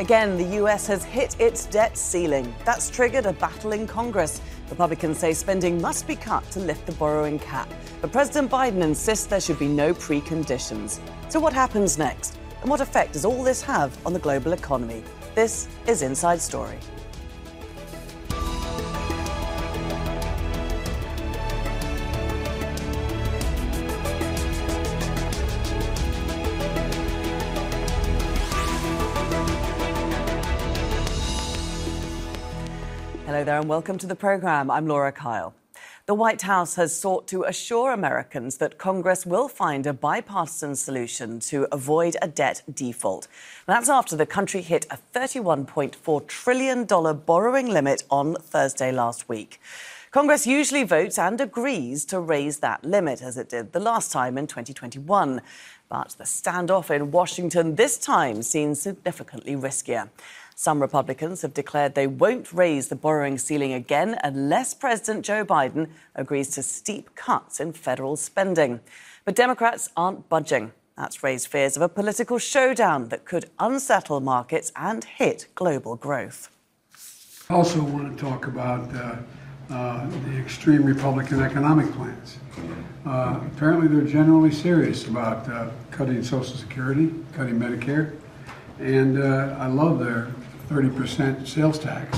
Again, the US has hit its debt ceiling. That's triggered a battle in Congress. Republicans say spending must be cut to lift the borrowing cap. But President Biden insists there should be no preconditions. So what happens next? And what effect does all this have on the global economy? This is Inside Story. Hello there and welcome to the programme. I'm Laura Kyle. The White House has sought to assure Americans that Congress will find a bipartisan solution to avoid a debt default. That's after the country hit a $31.4 trillion borrowing limit on Thursday last week. Congress usually votes and agrees to raise that limit, as it did the last time in 2021. But the standoff in Washington this time seems significantly riskier. Some Republicans have declared they won't raise the borrowing ceiling again unless President Joe Biden agrees to steep cuts in federal spending. But Democrats aren't budging. That's raised fears of a political showdown that could unsettle markets and hit global growth. I also want to talk about the extreme Republican economic plans. Apparently they're generally serious about cutting Social Security, cutting Medicare, and I love their 30% sales tax.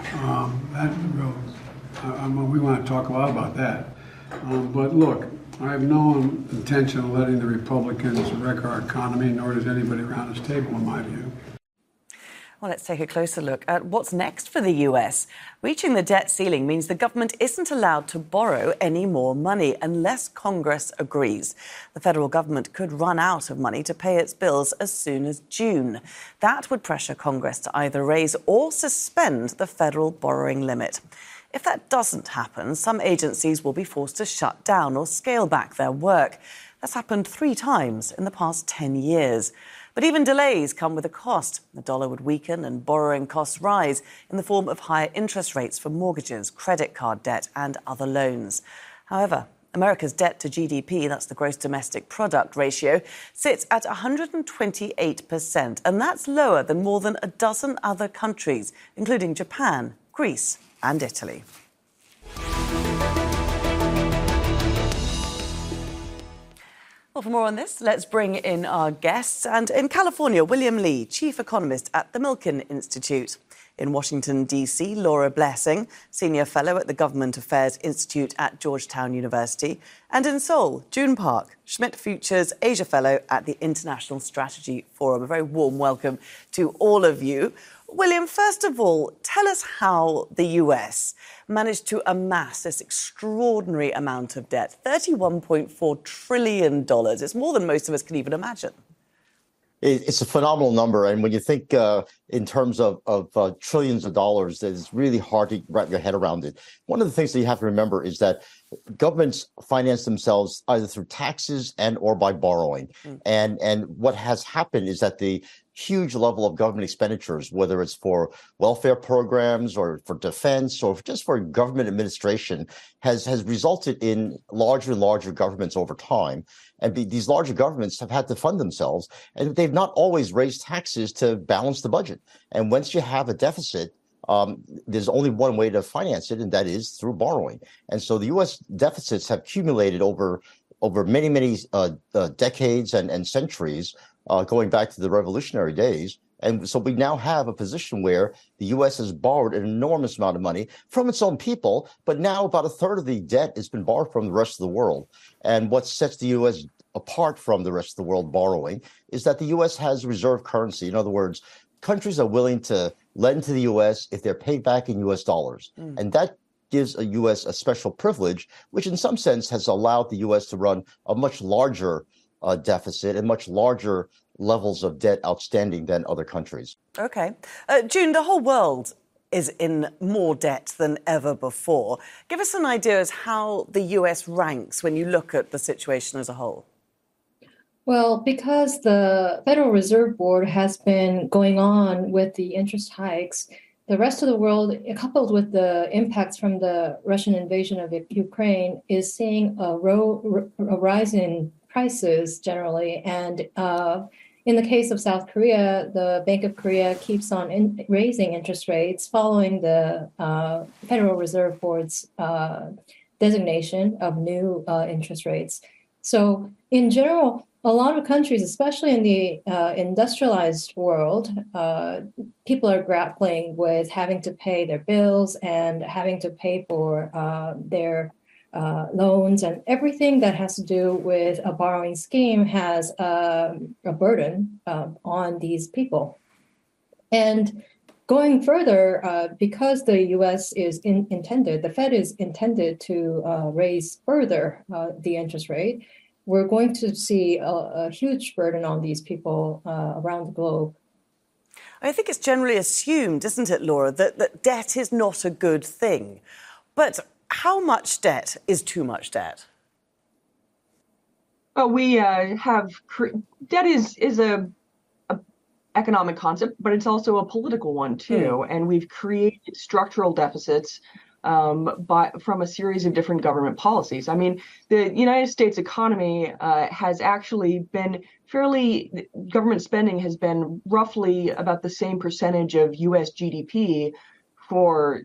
We want to talk a lot about that. But look, I have no intention of letting the Republicans wreck our economy, nor does anybody around this table, in my view. Well, let's take a closer look at what's next for the US. Reaching the debt ceiling means the government isn't allowed to borrow any more money unless Congress agrees. The federal government could run out of money to pay its bills as soon as June. That would pressure Congress to either raise or suspend the federal borrowing limit. If that doesn't happen, some agencies will be forced to shut down or scale back their work. That's happened 3 times in the past 10 years. But even delays come with a cost. The dollar would weaken and borrowing costs rise in the form of higher interest rates for mortgages, credit card debt and other loans. However, America's debt to GDP, that's the gross domestic product ratio, sits at 128%. And that's lower than more than a dozen other countries, including Japan, Greece and Italy. Well, for more on this, let's bring in our guests. And in California, William Lee, Chief Economist at the Milken Institute. In Washington, D.C., Laura Blessing, Senior Fellow at the Government Affairs Institute at Georgetown University. And in Seoul, June Park, Schmidt-Future's Asia Fellow at the International Strategy Forum. A very warm welcome to all of you. William, first of all, tell us how the US managed to amass this extraordinary amount of debt, $31.4 trillion. It's more than most of us can even imagine. It's a phenomenal number. And when you think in terms of trillions of dollars, it's really hard to wrap your head around it. One of the things that you have to remember is that governments finance themselves either through taxes and or by borrowing. And what has happened is that the huge level of government expenditures, whether it's for welfare programs or for defense or just for government administration, has resulted in larger and larger governments over time. And these larger governments have had to fund themselves, and they've not always raised taxes to balance the budget. And once you have a deficit, there's only one way to finance it, and that is through borrowing. And so the U.S. deficits have accumulated over many decades and centuries, going back to the revolutionary days. And so we now have a position where the U.S. has borrowed an enormous amount of money from its own people, but now about a third of the debt has been borrowed from the rest of the world. And what sets the U.S. apart from the rest of the world borrowing is that the U.S. has reserve currency. In other words, countries are willing to lend to the U.S. if they're paid back in U.S. dollars. And that gives a U.S. a special privilege, which in some sense has allowed the U.S. to run a much larger deficit and much larger levels of debt outstanding than other countries. OK. June, the whole world is in more debt than ever before. Give us an idea as how the US ranks when you look at the situation as a whole. Well, because the Federal Reserve Board has been going on with the interest hikes, the rest of the world, coupled with the impacts from the Russian invasion of Ukraine, is seeing a rise in prices generally. And in the case of South Korea, the Bank of Korea keeps on raising interest rates following the Federal Reserve Board's designation of new interest rates. So in general, a lot of countries, especially in the industrialized world, people are grappling with having to pay their bills and having to pay for their loans, and everything that has to do with a borrowing scheme has a burden on these people. And going further, because the U.S. is the Fed is intended to raise further the interest rate, we're going to see a huge burden on these people around the globe. I think it's generally assumed, isn't it, Laura, that debt is not a good thing. But how much debt is too much debt? We debt is a economic concept, but it's also a political one too. And we've created structural deficits from a series of different government policies. I mean, the United States economy has actually been government spending has been roughly about the same percentage of U.S. GDP for,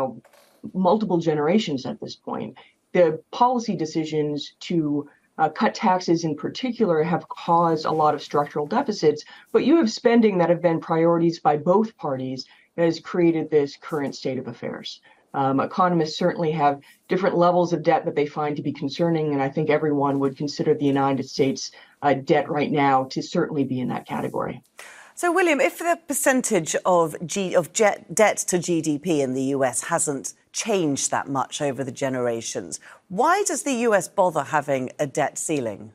multiple generations at this point. The policy decisions to cut taxes in particular have caused a lot of structural deficits, but you have spending that have been priorities by both parties that has created this current state of affairs. Economists certainly have different levels of debt that they find to be concerning, and I think everyone would consider the United States debt right now to certainly be in that category. So, William, if the percentage of debt to GDP in the US hasn't changed that much over the generations, why does the US bother having a debt ceiling?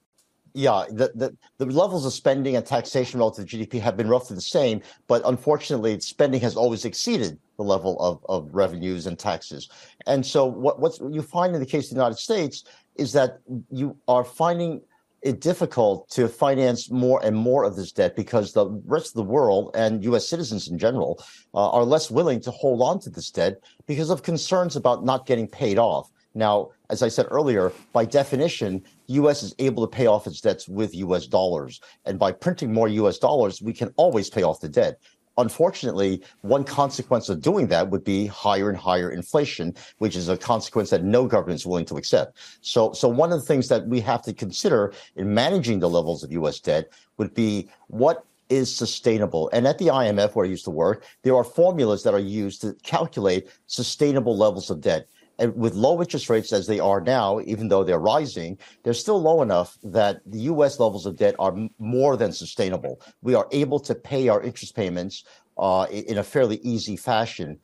Yeah, the levels of spending and taxation relative to GDP have been roughly the same, but unfortunately, spending has always exceeded the level of revenues and taxes. And so what you find in the case of the United States is that you are finding it difficult to finance more and more of this debt because the rest of the world and U.S. citizens in general are less willing to hold on to this debt because of concerns about not getting paid off. Now, as I said earlier, by definition, the U.S. is able to pay off its debts with U.S. dollars. And by printing more U.S. dollars, we can always pay off the debt. Unfortunately, one consequence of doing that would be higher and higher inflation, which is a consequence that no government is willing to accept. So one of the things that we have to consider in managing the levels of U.S. debt would be what is sustainable. And at the IMF, where I used to work, there are formulas that are used to calculate sustainable levels of debt. And with low interest rates as they are now, even though they're rising, they're still low enough that the U.S. levels of debt are more than sustainable. We are able to pay our interest payments in a fairly easy fashion.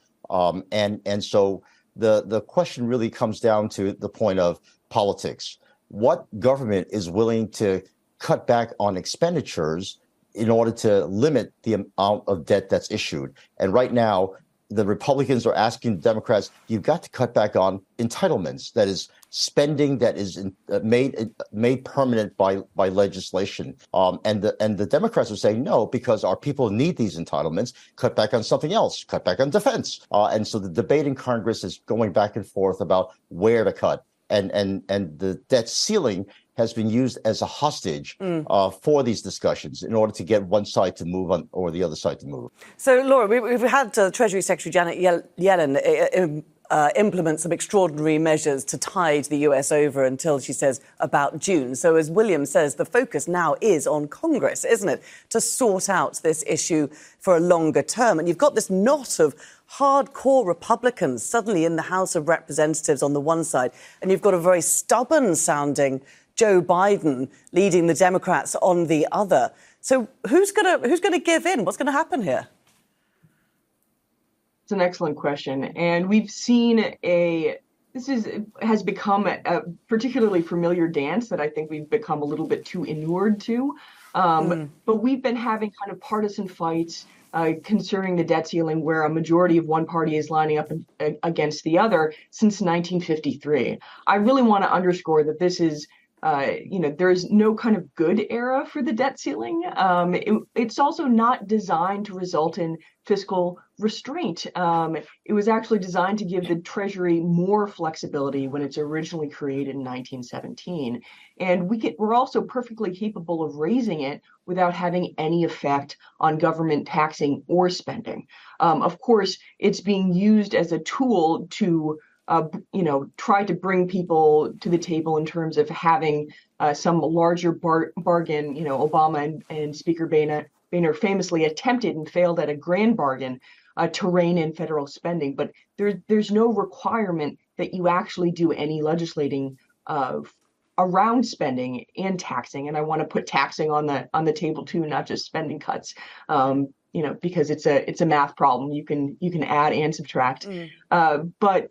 And so the question really comes down to the point of politics. What government is willing to cut back on expenditures in order to limit the amount of debt that's issued? And right now, the Republicans are asking the Democrats, you've got to cut back on entitlements, that is spending that is made permanent by legislation. And the Democrats are saying no, because our people need these entitlements, cut back on something else, cut back on defense. And so the debate in Congress is going back and forth about where to cut. And the debt ceiling has been used as a hostage for these discussions in order to get one side to move on or the other side to move. So, Laura, we've had Treasury Secretary Janet Yellen implement some extraordinary measures to tide the US over until, she says, about June. So, as William says, the focus now is on Congress, isn't it, to sort out this issue for a longer term. And you've got this knot of hardcore Republicans suddenly in the House of Representatives on the one side, and you've got a very stubborn-sounding Joe Biden leading the Democrats on the other. So who's going to give in? What's going to happen here? It's an excellent question. And we've seen has become a particularly familiar dance that I think we've become a little bit too inured to. But we've been having kind of partisan fights concerning the debt ceiling where a majority of one party is lining up against the other since 1953. I really want to underscore that this is there's no kind of good era for the debt ceiling. It's also not designed to result in fiscal restraint. It was actually designed to give the Treasury more flexibility when it's originally created in 1917. And we're also perfectly capable of raising it without having any effect on government taxing or spending. Of course, it's being used as a tool to try to bring people to the table in terms of having some larger bargain. Obama and Speaker Boehner famously attempted and failed at a grand bargain to rein in federal spending. But there's no requirement that you actually do any legislating around spending and taxing. And I want to put taxing on the table too, not just spending cuts. Because it's a math problem. You can add and subtract, but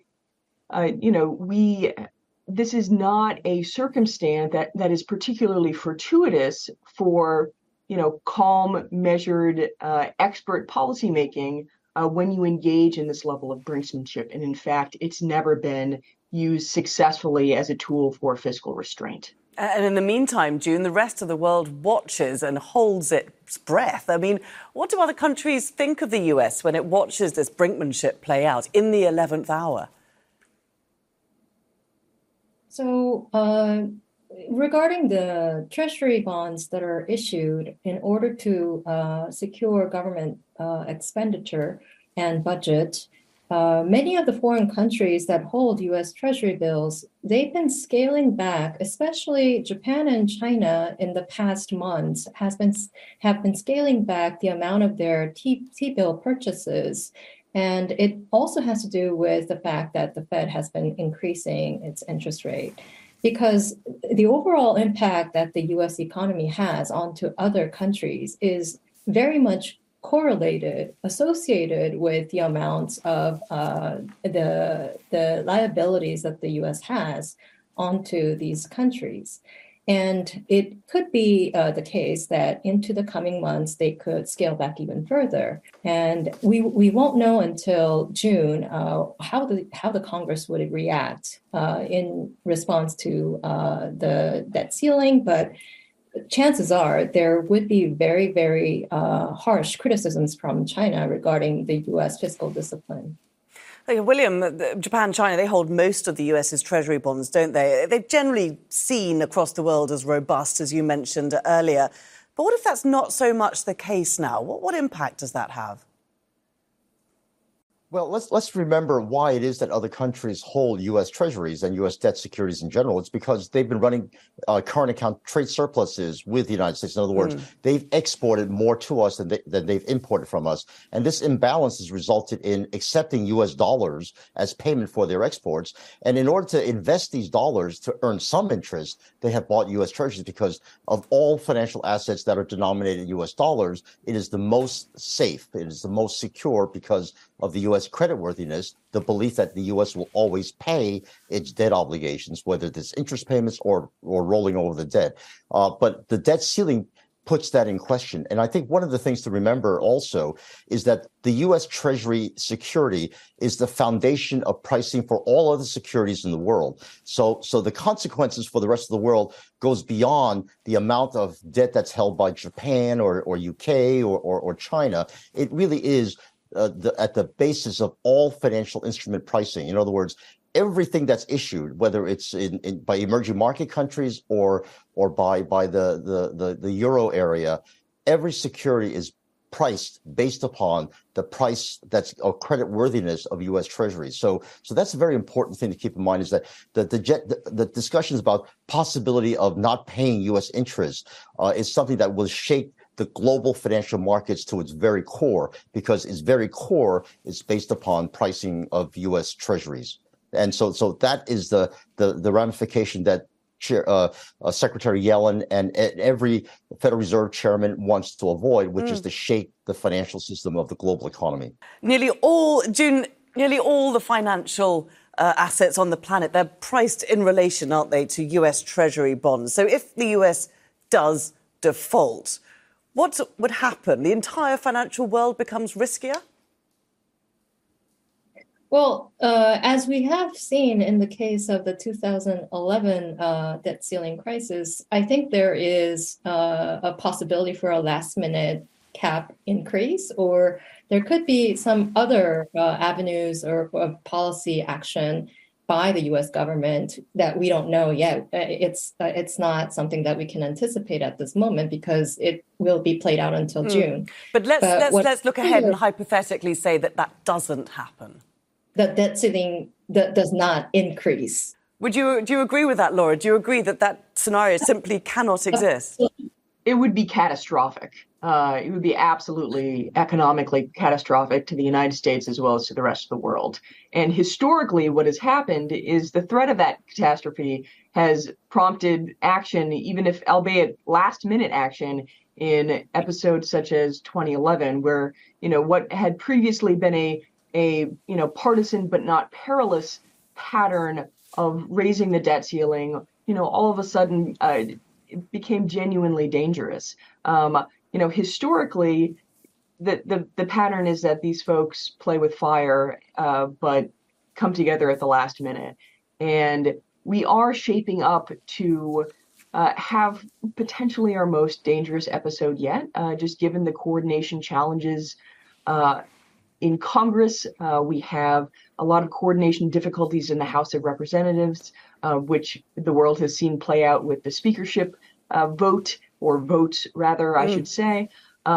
this is not a circumstance that is particularly fortuitous for, calm, measured, expert policymaking when you engage in this level of brinksmanship. And in fact, it's never been used successfully as a tool for fiscal restraint. And in the meantime, June, the rest of the world watches and holds its breath. I mean, what do other countries think of the US when it watches this brinkmanship play out in the 11th hour? So regarding the treasury bonds that are issued in order to secure government expenditure and budget, many of the foreign countries that hold U.S. Treasury bills, they've been scaling back, especially Japan and China in the past months have been scaling back the amount of their T-bill purchases. And it also has to do with the fact that the Fed has been increasing its interest rate, because the overall impact that the U.S. economy has onto other countries is very much associated with the amounts of the liabilities that the U.S. has onto these countries. And it could be the case that into the coming months, they could scale back even further. And we won't know until June how the Congress would react in response to the debt ceiling. But chances are there would be very, very harsh criticisms from China regarding the U.S. fiscal discipline. William, Japan, China, they hold most of the US's Treasury bonds, don't they? They're generally seen across the world as robust, as you mentioned earlier. But what if that's not so much the case now? What impact does that have? Well, let's remember why it is that other countries hold U.S. treasuries and U.S. debt securities in general. It's because they've been running current account trade surpluses with the United States. In other words, they've exported more to us than they've imported from us. And this imbalance has resulted in accepting U.S. dollars as payment for their exports. And in order to invest these dollars to earn some interest, they have bought U.S. treasuries because of all financial assets that are denominated in U.S. dollars, it is the most safe. It is the most secure because of the U.S. creditworthiness, the belief that the U.S. will always pay its debt obligations, whether it's interest payments or rolling over the debt. But the debt ceiling puts that in question. And I think one of the things to remember also is that the U.S. Treasury security is the foundation of pricing for all other securities in the world. So the consequences for the rest of the world goes beyond the amount of debt that's held by Japan or UK or China. It really is at the basis of all financial instrument pricing. In other words, everything that's issued, whether it's by emerging market countries or by the euro area, every security is priced based upon the price that's of credit worthiness of U.S. Treasuries. So that's a very important thing to keep in mind, is that the discussions about possibility of not paying U.S. interest is something that will shake the global financial markets to its very core, because its very core is based upon pricing of U.S. Treasuries. And so that is the ramification that Secretary Yellen and every Federal Reserve chairman wants to avoid, which is to shake the financial system of the global economy. Nearly all the financial assets on the planet, they're priced in relation, aren't they, to U.S. Treasury bonds. So if the U.S. does default, what would happen? The entire financial world becomes riskier? Well, as we have seen in the case of the 2011 debt ceiling crisis, I think there is a possibility for a last minute cap increase, or there could be some other avenues or policy action by the U.S. government that we don't know yet. It's not something that we can anticipate at this moment because it will be played out until June. But let's look ahead and hypothetically say that that doesn't happen. The debt ceiling does not increase. Do you agree with that, Laura? Do you agree that that scenario simply cannot exist? It would be catastrophic. It would be absolutely economically catastrophic to the United States as well as to the rest of the world. And historically, what has happened is the threat of that catastrophe has prompted action, even if albeit last minute action, in episodes such as 2011, where what had previously been a partisan but not perilous pattern of raising the debt ceiling, all of a sudden it became genuinely dangerous. Historically, the pattern is that these folks play with fire, but come together at the last minute. And we are shaping up to have potentially our most dangerous episode yet, just given the coordination challenges in Congress. We have a lot of coordination difficulties in the House of Representatives, which the world has seen play out with the speakership votes, I should say.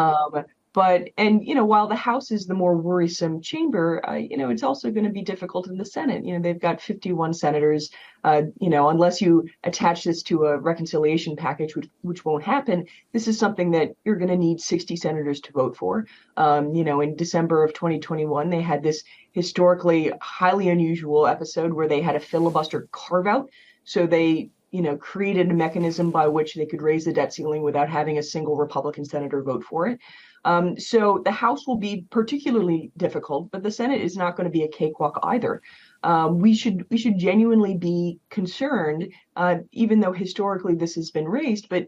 While the House is the more worrisome chamber, it's also going to be difficult in the Senate. They've got 51 senators. Unless you attach this to a reconciliation package, which won't happen, this is something that you're going to need 60 senators to vote for. In December of 2021, they had this historically highly unusual episode where they had a filibuster carve out. So they created a mechanism by which they could raise the debt ceiling without having a single Republican senator vote for it. So the House will be particularly difficult, but the Senate is not going to be a cakewalk either. We should genuinely be concerned, even though historically this has been raised. But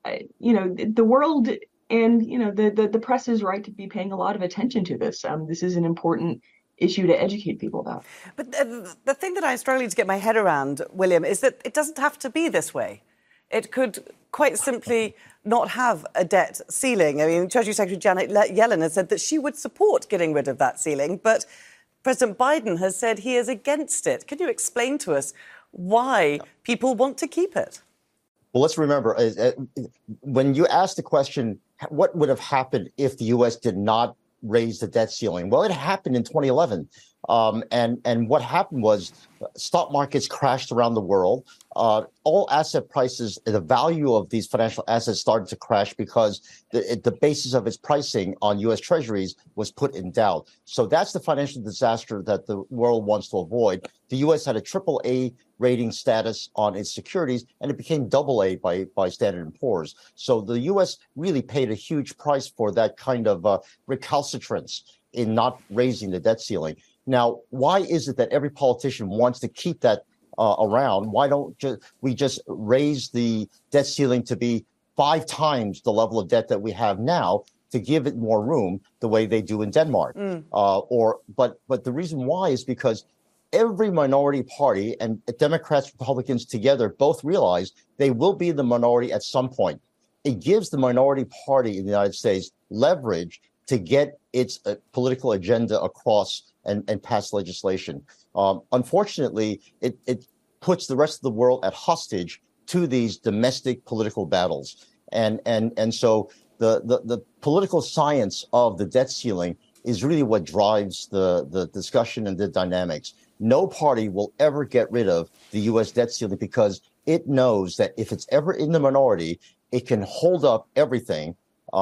the world and the press is right to be paying a lot of attention to this. This is an important issue to educate people about. But the thing that I'm struggling to get my head around, William, is that it doesn't have to be this way. It could quite simply not have a debt ceiling. I mean, Treasury Secretary Janet Yellen has said that she would support getting rid of that ceiling, but President Biden has said he is against it. Can you explain to us why people want to keep it? Well, let's remember, when you ask the question, what would have happened if the U.S. did not raise the debt ceiling? Well, it happened in 2011. And what happened was stock markets crashed around the world. All asset prices, the value of these financial assets started to crash because the basis of its pricing on U.S. Treasuries was put in doubt. So that's the financial disaster that the world wants to avoid. The U.S. had a AAA rating status on its securities, and it became AA by Standard & Poor's. So the U.S. really paid a huge price for that kind of recalcitrance in not raising the debt ceiling. Now, why is it that every politician wants to keep that around? Why don't we just raise the debt ceiling to be 5 times the level of debt that we have now to give it more room the way they do in Denmark? But the reason why is because every minority party and Democrats, Republicans together both realize they will be in the minority at some point. It gives the minority party in the United States leverage to get its political agenda across and pass legislation. Unfortunately, it puts the rest of the world at hostage to these domestic political battles. And so the political science of the debt ceiling is really what drives the discussion and the dynamics. No party will ever get rid of the U.S. debt ceiling because it knows that if it's ever in the minority, it can hold up everything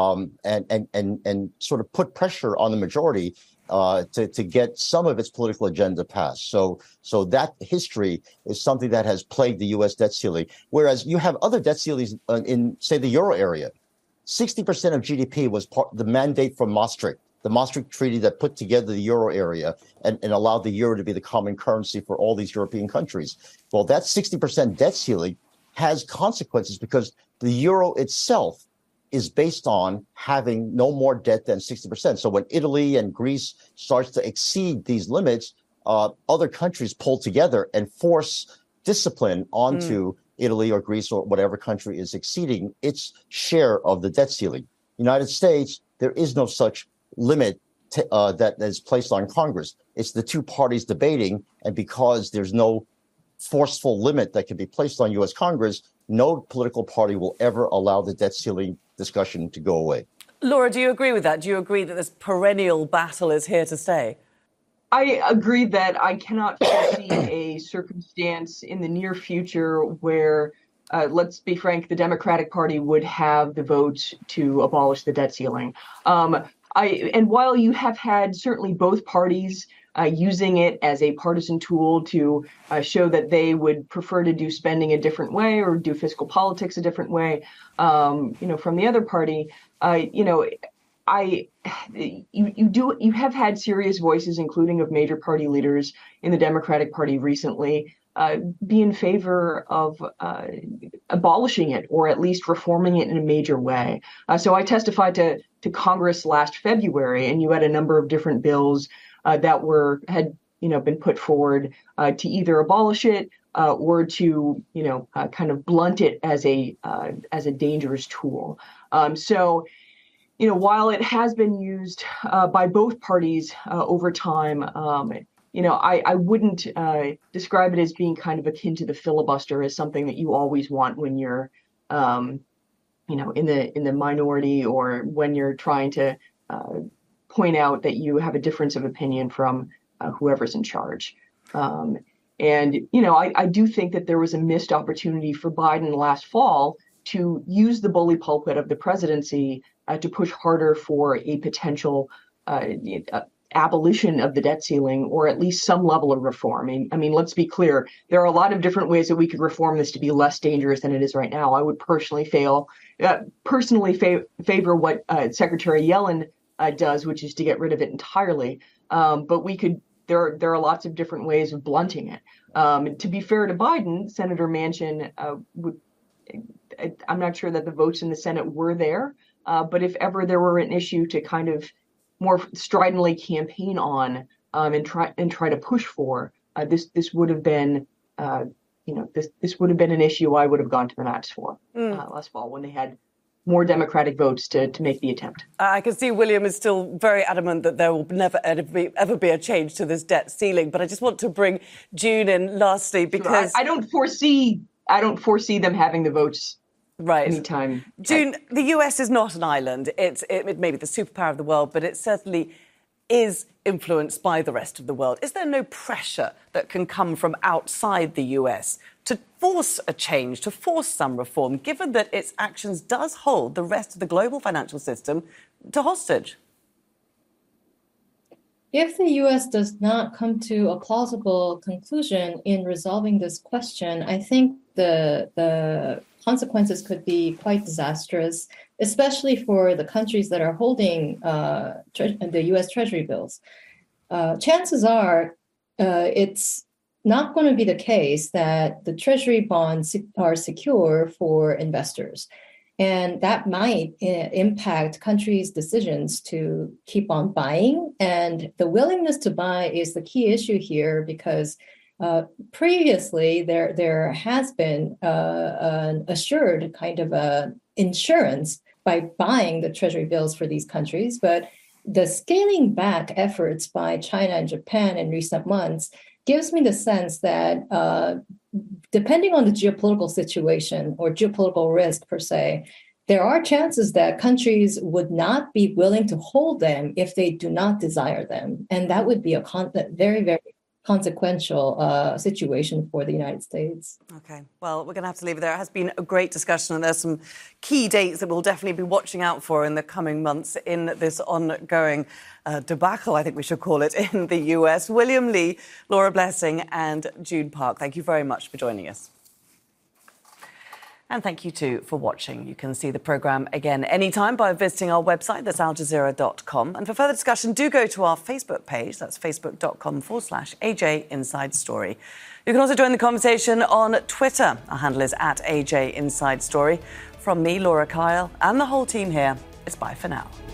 and sort of put pressure on the majority to get some of its political agenda passed. So that history is something that has plagued the U.S. debt ceiling. Whereas you have other debt ceilings in, say, the euro area. 60% of GDP was the mandate from Maastricht, the Maastricht Treaty that put together the euro area and allowed the euro to be the common currency for all these European countries. Well, that 60% debt ceiling has consequences because the euro itself is based on having no more debt than 60%. So when Italy and Greece starts to exceed these limits, other countries pull together and force discipline onto Italy or Greece or whatever country is exceeding its share of the debt ceiling. United States, there is no such limit that is placed on Congress. It's the two parties debating, and because there's no forceful limit that can be placed on U.S. Congress, no political party will ever allow the debt ceiling discussion to go away. Laura, do you agree with that? Do you agree that this perennial battle is here to stay? I agree that I cannot foresee a circumstance in the near future where, let's be frank, the Democratic Party would have the votes to abolish the debt ceiling. And while you have had certainly both parties using it as a partisan tool to show that they would prefer to do spending a different way or do fiscal politics a different way, from the other party, you have had serious voices, including of major party leaders in the Democratic Party recently, be in favor of abolishing it or at least reforming it in a major way. So I testified to Congress last February, and you had a number of different bills that had been put forward to either abolish it or to kind of blunt it as a dangerous tool. While it has been used by both parties over time, I wouldn't describe it as being kind of akin to the filibuster as something that you always want when you're, in the minority or when you're trying to point out that you have a difference of opinion from whoever's in charge. I do think that there was a missed opportunity for Biden last fall to use the bully pulpit of the presidency to push harder for a potential abolition of the debt ceiling, or at least some level of reform. I mean, let's be clear. There are a lot of different ways that we could reform this to be less dangerous than it is right now. I would personally favor what Secretary Yellen does, which is to get rid of it entirely. But we could. There are lots of different ways of blunting it. To be fair to Biden, Senator Manchin would. I'm not sure that the votes in the Senate were there, but if ever there were an issue to kind of more stridently campaign on and try to push for, this would have been this would have been an issue I would have gone to the mats for last fall when they had more Democratic votes to make the attempt. I can see William is still very adamant that there will never ever be a change to this debt ceiling. But I just want to bring June in lastly because I don't foresee them having the votes. Right. Anytime. June, the US is not an island. It may be the superpower of the world, but it certainly is influenced by the rest of the world. Is there no pressure that can come from outside the US to force a change, to force some reform, given that its actions does hold the rest of the global financial system to hostage? If the U.S. does not come to a plausible conclusion in resolving this question, I think the consequences could be quite disastrous, especially for the countries that are holding the U.S. Treasury bills. Chances are it's not going to be the case that the Treasury bonds are secure for investors. And that might impact countries' decisions to keep on buying. And the willingness to buy is the key issue here because previously there has been an assured kind of insurance by buying the Treasury bills for these countries. But the scaling back efforts by China and Japan in recent months gives me the sense that depending on the geopolitical situation or geopolitical risk per se, there are chances that countries would not be willing to hold them if they do not desire them. And that would be a very, very consequential situation for the United States. OK, well, we're going to have to leave it there. It has been a great discussion, and there's some key dates that we'll definitely be watching out for in the coming months in this ongoing debacle, I think we should call it, in the US. William Lee, Laura Blessing and June Park, thank you very much for joining us. And thank you, too, for watching. You can see the programme again anytime by visiting our website, that's aljazeera.com. And for further discussion, do go to our Facebook page. That's facebook.com/AJ Inside Story. You can also join the conversation on Twitter. Our handle is @AJ Inside Story. From me, Laura Kyle, and the whole team here, it's bye for now.